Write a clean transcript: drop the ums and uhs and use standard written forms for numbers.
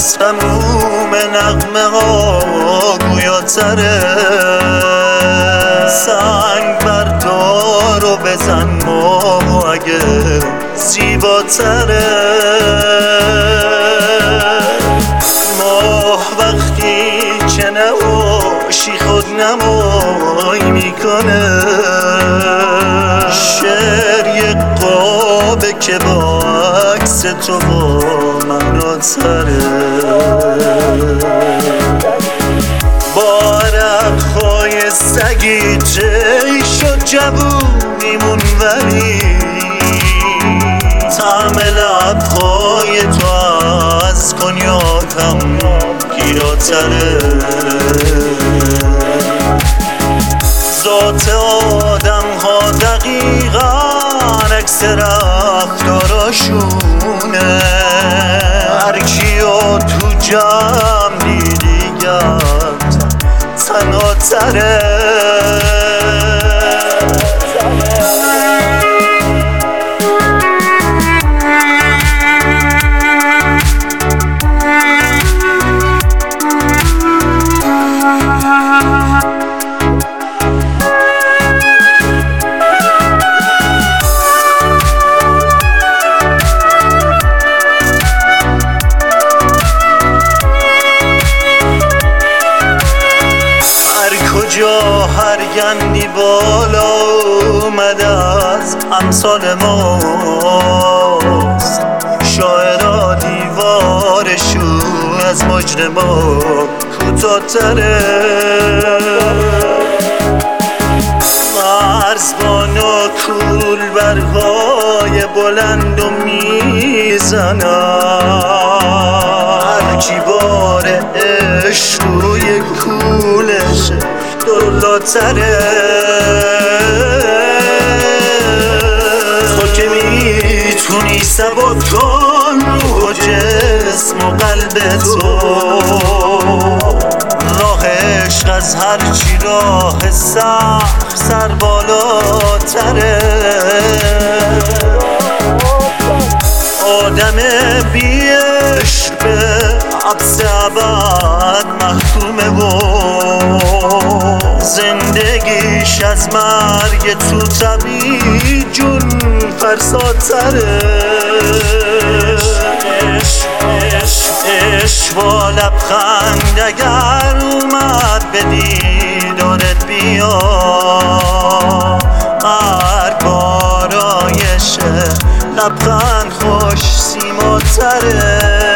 از تموم نغمه ها گویاتره. سنگ بردار و بزن ماه اگه زیباتره. ماه وقتی که نباشی خود نمای میکنه. شعر یک قابه که با عکس تو با مناتره. با عرقهای سگی طی شد جوونیمون ولی طعم لبهای تو از کنیاکم گیراتره. ذات آدم ها دقیقا عکس رفتاراشونه. هر کیو تو جمع دیدی گرد تنها تره. کجا هر گندی بالا اومده از امثال ماست. شاعرها دیوارشون از مجرما کوتاه‌تره. مرزبان و کولبرهای بلند و میزنن. هر کی بار عشق روی کولش دلاتره. تو که میتونی سبک کن روح و جسم و قلب تو. راه عشق از هرچی راه سخت سر بالاتره. آدم بی عشق به حبس ابد محکومه و زندگیش از مرگ تو طبیعی جون فرساتره. عشق با لبخند اگر اومد به دیدارت بیا. هر بارایش لبخند خوش سیماتره.